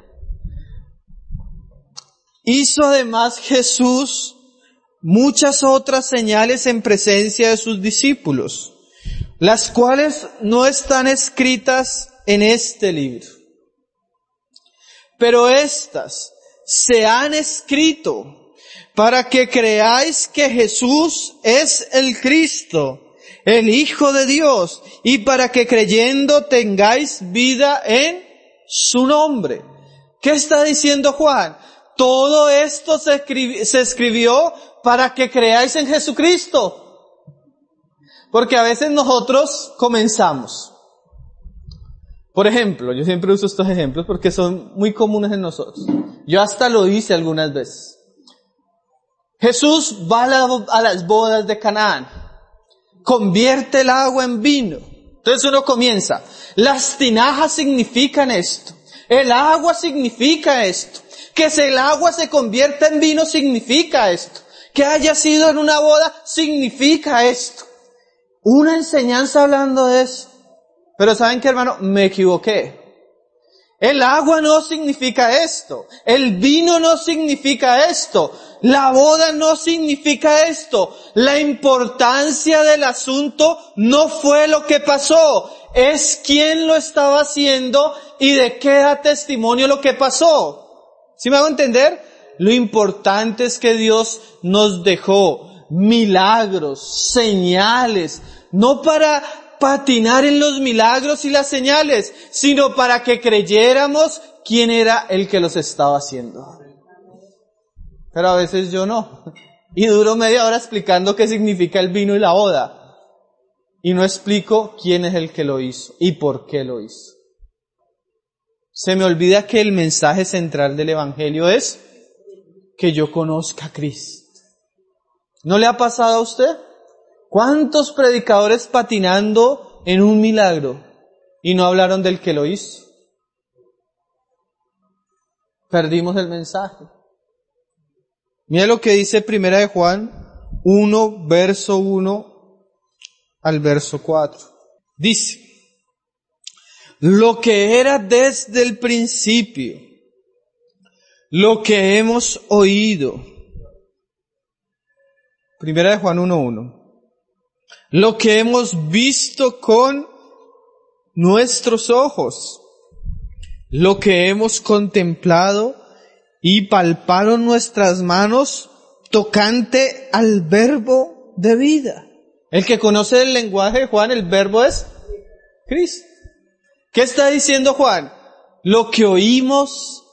Hizo además Jesús muchas otras señales en presencia de sus discípulos, las cuales no están escritas en este libro. Pero estas se han escrito para que creáis que Jesús es el Cristo, el Hijo de Dios, y para que creyendo tengáis vida en su nombre. ¿Qué está diciendo Juan? Todo esto se escribió para que creáis en Jesucristo. Porque a veces nosotros comenzamos. Por ejemplo, yo siempre uso estos ejemplos porque son muy comunes en nosotros. Yo hasta lo hice algunas veces. Jesús va a las bodas de Canaán. Convierte el agua en vino. Entonces uno comienza. Las tinajas significan esto. El agua significa esto. Que el agua se convierta en vino significa esto. Que haya sido en una boda significa esto. Una enseñanza hablando de eso. Pero ¿saben qué, hermano? Me equivoqué. El agua no significa esto. El vino no significa esto. La boda no significa esto. La importancia del asunto no fue lo que pasó. Es quién lo estaba haciendo y de qué da testimonio lo que pasó. ¿Sí me hago entender? Lo importante es que Dios nos dejó milagros, señales, no para patinar en los milagros y las señales, sino para que creyéramos quién era el que los estaba haciendo. Pero a veces yo no. Y duro media hora explicando qué significa el vino y la boda. Y no explico quién es el que lo hizo y por qué lo hizo. Se me olvida que el mensaje central del Evangelio es que yo conozca a Cristo. ¿No le ha pasado a usted? ¿Cuántos predicadores patinando en un milagro y no hablaron del que lo hizo? Perdimos el mensaje. Mira lo que dice Primera de Juan 1, verso 1 al verso 4. Dice: lo que era desde el principio, lo que hemos oído. Primera de Juan 1:1. Lo que hemos visto con nuestros ojos, lo que hemos contemplado y palparon nuestras manos tocante al verbo de vida. El que conoce el lenguaje de Juan, el verbo es Cristo. ¿Qué está diciendo Juan? Lo que oímos,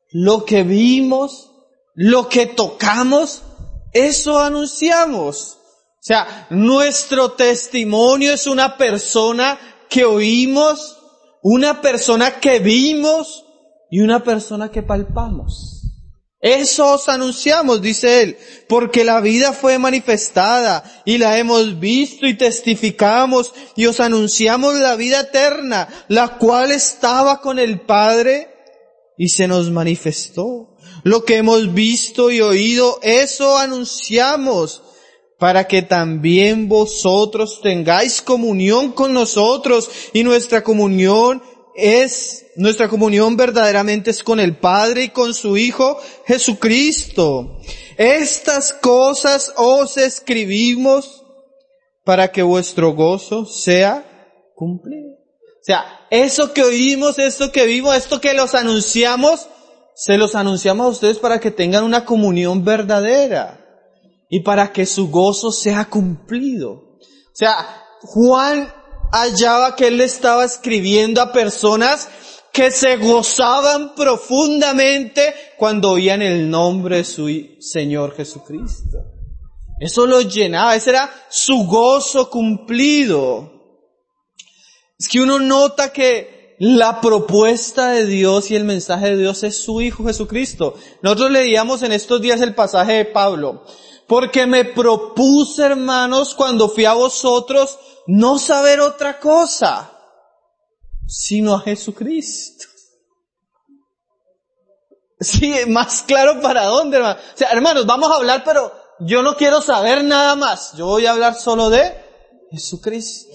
lo que vimos, lo que tocamos, eso anunciamos. O sea, nuestro testimonio es una persona que oímos, una persona que vimos y una persona que palpamos. Eso os anunciamos, dice él, porque la vida fue manifestada y la hemos visto y testificamos y os anunciamos la vida eterna, la cual estaba con el Padre y se nos manifestó. Lo que hemos visto y oído, eso anunciamos, para que también vosotros tengáis comunión con nosotros, y nuestra comunión verdaderamente es con el Padre y con su Hijo Jesucristo. Estas cosas os escribimos para que vuestro gozo sea cumplido. O sea, eso que oímos, esto que vimos, esto que los anunciamos, se los anunciamos a ustedes para que tengan una comunión verdadera y para que su gozo sea cumplido. O sea, Juan hallaba que él le estaba escribiendo a personas que se gozaban profundamente cuando oían el nombre de su Señor Jesucristo. Eso los llenaba, ese era su gozo cumplido. Es que uno nota que la propuesta de Dios y el mensaje de Dios es su Hijo Jesucristo. Nosotros leíamos en estos días el pasaje de Pablo. Porque me propuse, hermanos, cuando fui a vosotros, no saber otra cosa, sino a Jesucristo. Sí, más claro para dónde, hermano. O sea, hermanos, vamos a hablar, pero yo no quiero saber nada más. Yo voy a hablar solo de Jesucristo.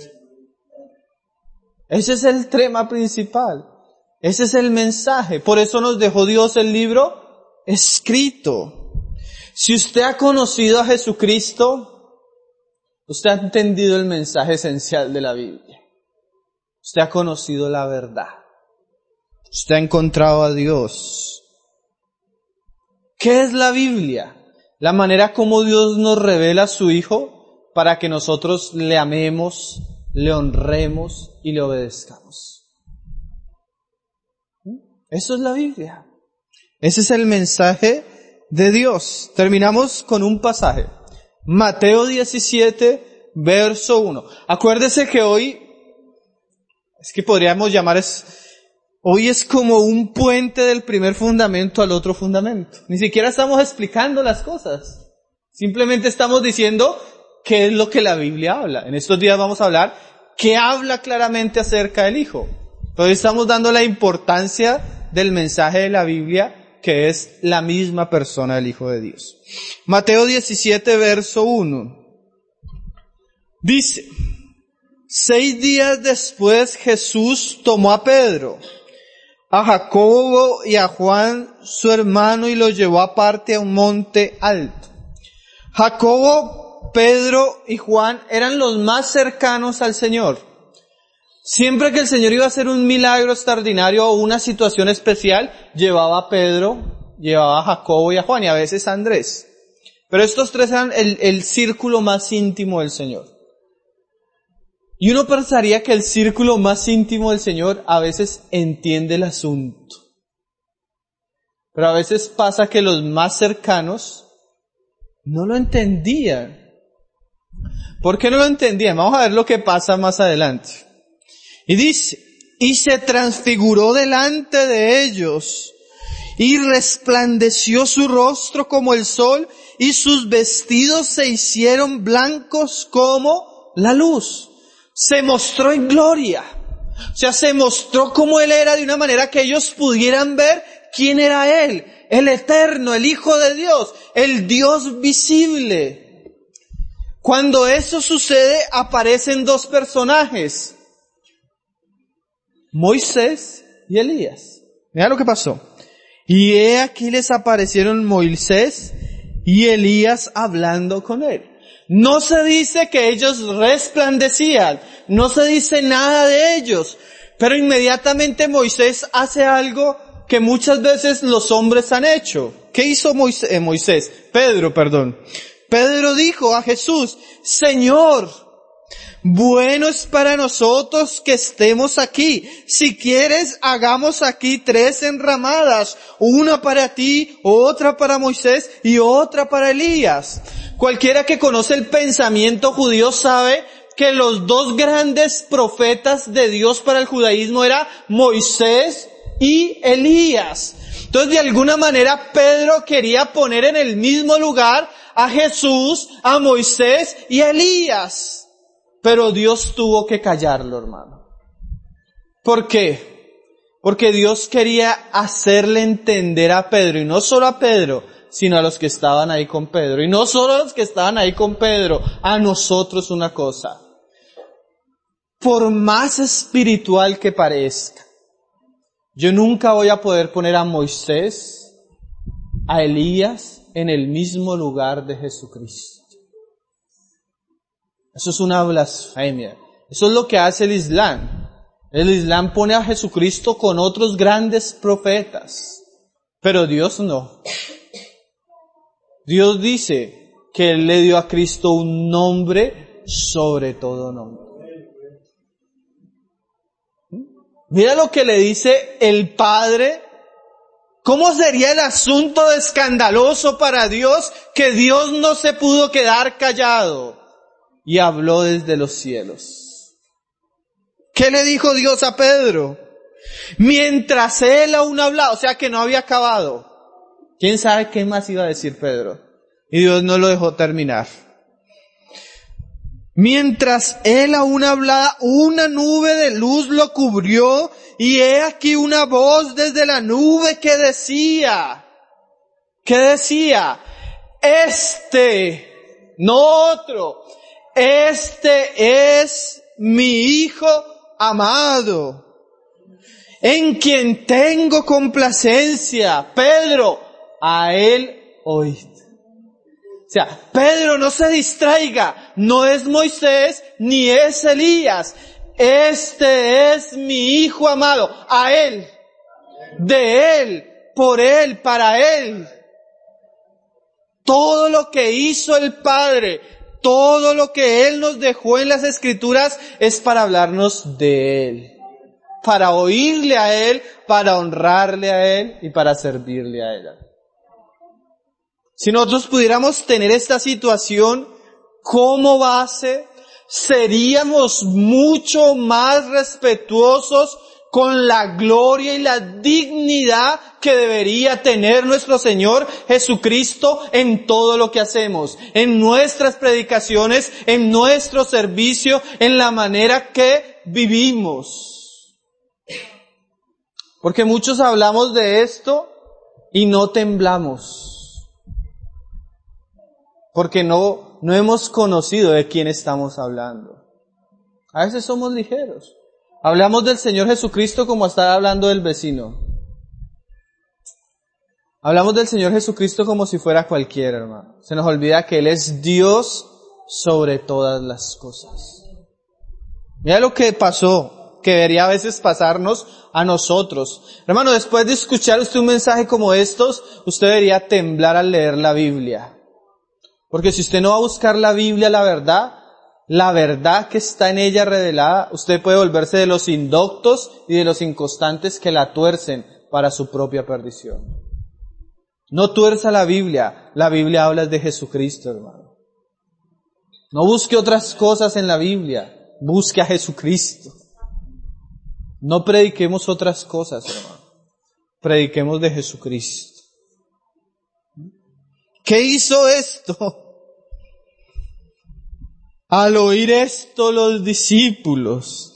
Ese es el tema principal. Ese es el mensaje. Por eso nos dejó Dios el libro escrito. Si usted ha conocido a Jesucristo, usted ha entendido el mensaje esencial de la Biblia. Usted ha conocido la verdad. Usted ha encontrado a Dios. ¿Qué es la Biblia? La manera como Dios nos revela a su Hijo para que nosotros le amemos, le honremos y le obedezcamos. Eso es la Biblia. Ese es el mensaje de Dios. Terminamos con un pasaje. Mateo 17, verso 1. Acuérdese que hoy, es que podríamos llamar, hoy es como un puente del primer fundamento al otro fundamento. Ni siquiera estamos explicando las cosas. Simplemente estamos diciendo qué es lo que la Biblia habla. En estos días vamos a hablar qué habla claramente acerca del Hijo. Entonces estamos dando la importancia del mensaje de la Biblia, que es la misma persona del Hijo de Dios. Mateo 17, verso 1. Dice, 6 días después Jesús tomó a Pedro, a Jacobo y a Juan, su hermano, y los llevó aparte a un monte alto. Jacobo, Pedro y Juan eran los más cercanos al Señor. Siempre que el Señor iba a hacer un milagro extraordinario o una situación especial, llevaba a Pedro, llevaba a Jacobo y a Juan, y a veces a Andrés. Pero estos tres eran el círculo más íntimo del Señor. Y uno pensaría que el círculo más íntimo del Señor a veces entiende el asunto. Pero a veces pasa que los más cercanos no lo entendían. ¿Por qué no lo entendían? Vamos a ver lo que pasa más adelante. Y dice, y se transfiguró delante de ellos, y resplandeció su rostro como el sol, y sus vestidos se hicieron blancos como la luz. Se mostró en gloria. O sea, se mostró como Él era de una manera que ellos pudieran ver quién era Él, el Eterno, el Hijo de Dios, el Dios visible. Cuando eso sucede, aparecen dos personajes, Moisés y Elías. Mira lo que pasó. Y he aquí les aparecieron Moisés y Elías hablando con él. No se dice que ellos resplandecían, no se dice nada de ellos, pero inmediatamente Moisés hace algo que muchas veces los hombres han hecho. ¿Qué hizo Pedro dijo a Jesús, Señor, Bueno es para nosotros que estemos aquí. Si quieres, hagamos aquí 3 enramadas, una para ti, otra para Moisés y otra para Elías. Cualquiera que conoce el pensamiento judío sabe que los 2 grandes profetas de Dios para el judaísmo eran Moisés y Elías. Entonces, de alguna manera, Pedro quería poner en el mismo lugar a Jesús, a Moisés y a Elías. Pero Dios tuvo que callarlo, hermano. ¿Por qué? Porque Dios quería hacerle entender a Pedro, y no solo a Pedro, sino a los que estaban ahí con Pedro. Y no solo a los que estaban ahí con Pedro, a nosotros una cosa. Por más espiritual que parezca, yo nunca voy a poder poner a Moisés, a Elías, en el mismo lugar de Jesucristo. Eso es una blasfemia. Eso es lo que hace el Islam. El Islam pone a Jesucristo con otros grandes profetas. Pero Dios no. Dios dice que Él le dio a Cristo un nombre sobre todo nombre. Mira lo que le dice el Padre. ¿Cómo sería el asunto de escandaloso para Dios que Dios no se pudo quedar callado? Y habló desde los cielos. ¿Qué le dijo Dios a Pedro? Mientras él aún hablaba, o sea que no había acabado. ¿Quién sabe qué más iba a decir Pedro? Y Dios no lo dejó terminar. Mientras él aún hablaba, una nube de luz lo cubrió, y he aquí una voz desde la nube que decía, no otro, este es mi Hijo amado, en quien tengo complacencia. Pedro, a él oíd. O sea, Pedro, no se distraiga, no es Moisés ni es Elías. Este es mi Hijo amado, a Él, de Él, por Él, para Él. Todo lo que hizo el Padre, todo lo que Él nos dejó en las Escrituras es para hablarnos de Él, para oírle a Él, para honrarle a Él y para servirle a Él. Si nosotros pudiéramos tener esta situación como base, seríamos mucho más respetuosos con la gloria y la dignidad que debería tener nuestro Señor Jesucristo en todo lo que hacemos, en nuestras predicaciones, en nuestro servicio, en la manera que vivimos. Porque muchos hablamos de esto y no temblamos. Porque no hemos conocido de quién estamos hablando. A veces somos ligeros. Hablamos del Señor Jesucristo como estar hablando del vecino. Hablamos del Señor Jesucristo como si fuera cualquiera, hermano. Se nos olvida que Él es Dios sobre todas las cosas. Mira lo que pasó, que debería a veces pasarnos a nosotros. Hermano, después de escuchar usted un mensaje como estos, usted debería temblar al leer la Biblia. Porque si usted no va a buscar la Biblia, la verdad que está en ella revelada, usted puede volverse de los indoctos y de los inconstantes que la tuercen para su propia perdición. No tuerza la Biblia habla de Jesucristo, hermano. No busque otras cosas en la Biblia, busque a Jesucristo. No prediquemos otras cosas, hermano. Prediquemos de Jesucristo. ¿Qué hizo esto? Al oír esto, los discípulos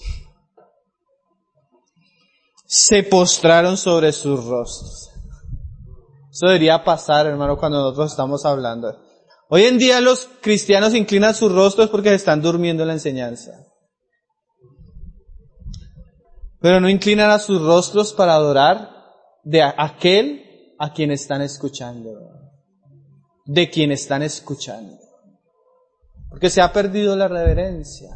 se postraron sobre sus rostros. Eso debería pasar, hermano, cuando nosotros estamos hablando. Hoy en día los cristianos inclinan sus rostros porque se están durmiendo en la enseñanza. Pero no inclinan a sus rostros para adorar de aquel a quien están escuchando. De quien están escuchando. Porque se ha perdido la reverencia.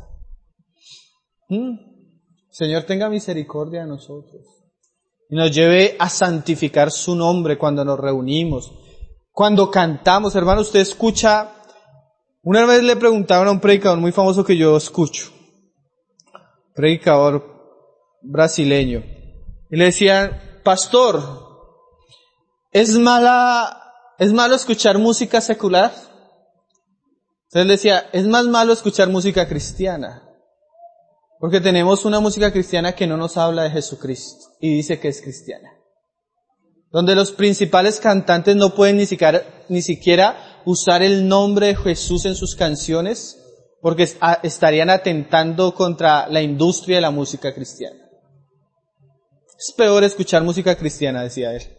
Señor, tenga misericordia de nosotros. Y nos lleve a santificar su nombre cuando nos reunimos. Cuando cantamos, hermano, usted escucha Una vez le preguntaban a un predicador muy famoso que yo escucho, predicador brasileño, y le decían, pastor, ¿es malo escuchar música secular? Entonces él decía, es más malo escuchar música cristiana, porque tenemos una música cristiana que no nos habla de Jesucristo y dice que es cristiana, donde los principales cantantes no pueden ni siquiera usar el nombre de Jesús en sus canciones, porque estarían atentando contra la industria de la música cristiana. Es peor escuchar música cristiana, decía él.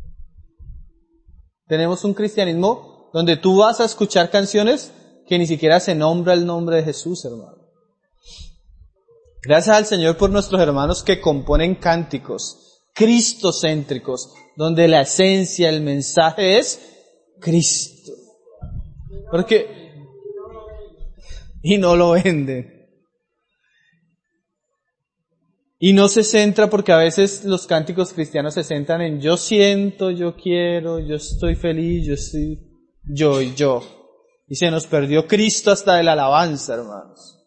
Tenemos un cristianismo donde tú vas a escuchar canciones que ni siquiera se nombra el nombre de Jesús, hermano. Gracias al Señor por nuestros hermanos que componen cánticos cristocéntricos, donde la esencia, el mensaje es Cristo. Y no lo venden. Y no se centra, porque a veces los cánticos cristianos se centran en yo siento, yo quiero, yo estoy feliz, yo. Y se nos perdió Cristo hasta de la alabanza, hermanos.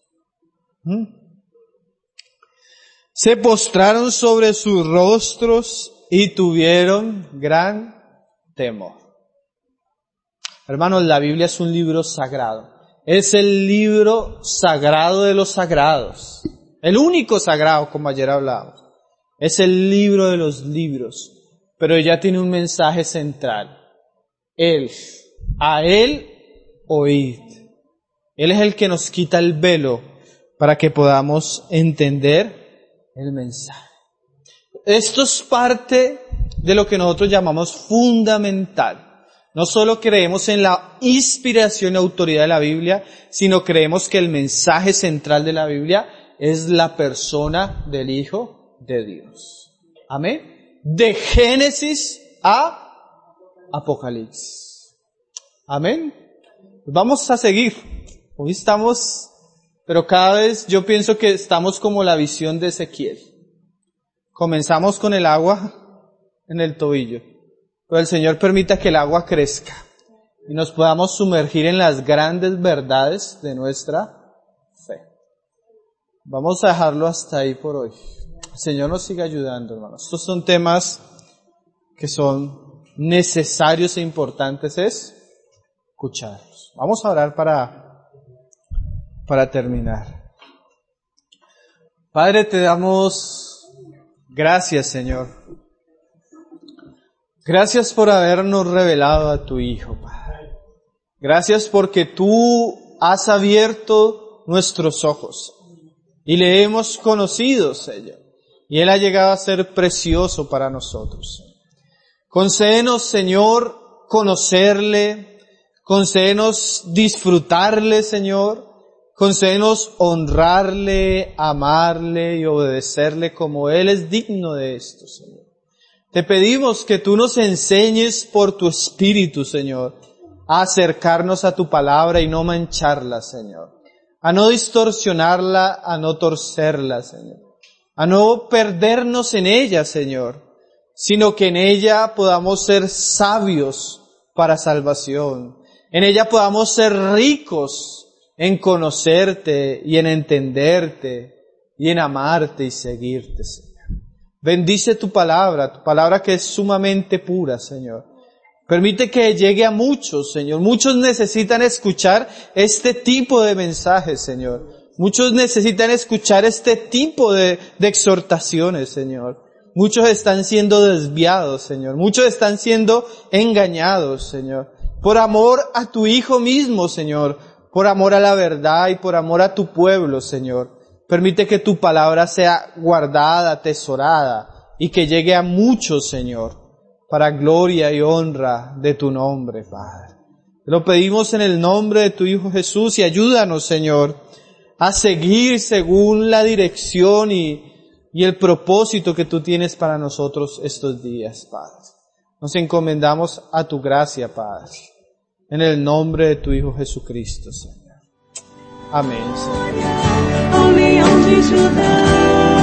Se postraron sobre sus rostros y tuvieron gran temor. Hermanos, la Biblia es un libro sagrado. Es el libro sagrado de los sagrados. El único sagrado, como ayer hablábamos. Es el libro de los libros. Pero ella tiene un mensaje central. A Él oíd. Él es el que nos quita el velo para que podamos entender el mensaje. Esto es parte de lo que nosotros llamamos fundamental. No solo creemos en la inspiración y autoridad de la Biblia, sino creemos que el mensaje central de la Biblia es la persona del Hijo de Dios. Amén. De Génesis a Apocalipsis. Amén. Vamos a seguir. Hoy estamos, pero cada vez yo pienso que estamos como la visión de Ezequiel. Comenzamos con el agua en el tobillo, pero el Señor permita que el agua crezca y nos podamos sumergir en las grandes verdades de nuestra fe. Vamos a dejarlo hasta ahí por hoy. El Señor nos siga ayudando, hermanos. Estos son temas que son necesarios e importantes escucharlos. Vamos a orar para terminar. Padre, te damos gracias, Señor. Gracias por habernos revelado a tu Hijo, Padre. Gracias porque tú has abierto nuestros ojos y le hemos conocido, Señor. Y Él ha llegado a ser precioso para nosotros. Concédenos, Señor, conocerle. Concédenos disfrutarle, Señor. Concédenos honrarle, amarle y obedecerle como Él es digno de esto, Señor. Te pedimos que tú nos enseñes por tu Espíritu, Señor, a acercarnos a tu palabra y no mancharla, Señor. A no distorsionarla, a no torcerla, Señor. A no perdernos en ella, Señor, sino que en ella podamos ser sabios para salvación. En ella podamos ser ricos en conocerte y en entenderte y en amarte y seguirte, Señor. Bendice tu palabra que es sumamente pura, Señor. Permite que llegue a muchos, Señor. Muchos necesitan escuchar este tipo de mensajes, Señor. Muchos necesitan escuchar este tipo de exhortaciones, Señor. Muchos están siendo desviados, Señor. Muchos están siendo engañados, Señor. Por amor a tu Hijo mismo, Señor. Por amor a la verdad y por amor a tu pueblo, Señor. Permite que tu palabra sea guardada, atesorada y que llegue a muchos, Señor, para gloria y honra de tu nombre, Padre. Te lo pedimos en el nombre de tu Hijo Jesús y ayúdanos, Señor, a seguir según la dirección y el propósito que tú tienes para nosotros estos días, Padre. Nos encomendamos a tu gracia, Padre, en el nombre de tu Hijo Jesucristo, Señor. Amén, Señor.